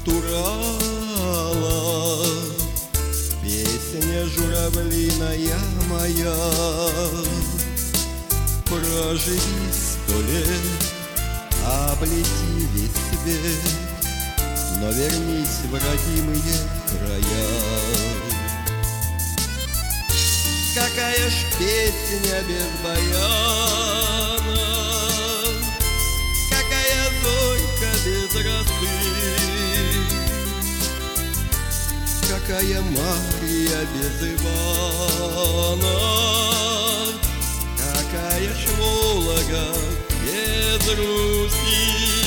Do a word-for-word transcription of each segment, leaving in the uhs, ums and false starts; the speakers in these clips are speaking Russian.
от Урала. Песня журавлиная моя, проживи сто лет, облети весь свет, но вернись в родимые края. Какая ж песня без баяна, какая зорька без росы, какая Марья без Ивана, какая ж Волга без Руси.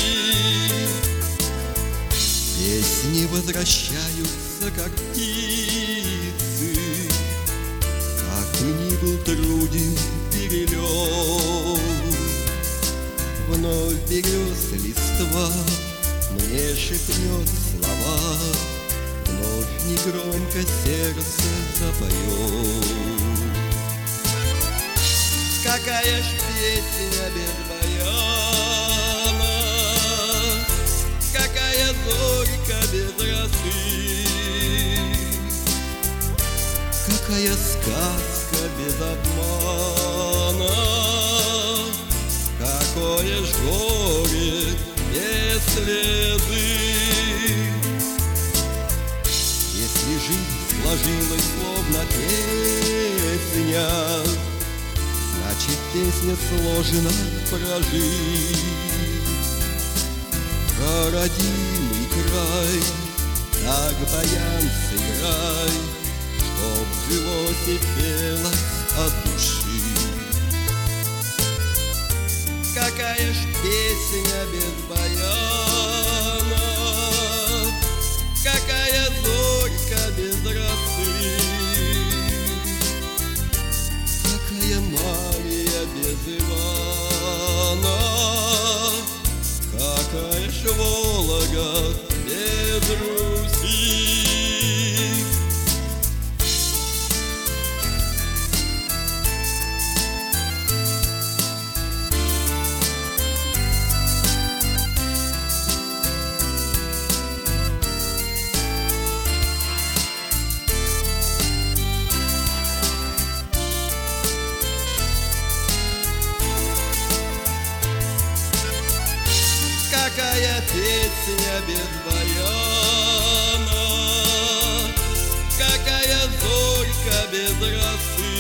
Песни возвращаются, как птицы, как бы ни был труден перелет. Вновь берез листва мне шепнет слова, вновь негромко сердце запоет. Какая ж песня без баяна, какая зорька без росы, какая сказка без обмана, какое ж горе без слезы. Если жизнь сложилась словно песня, значит песня сложена прожить. Про родимый край так баян сыграй, чтоб жилось и пелось от души. Какая ж песня без баяна, какая зорька без росы, какая Марья без Ивана, какая ж Волга без Руси. Какая песня без баяна, какая зорька без росы,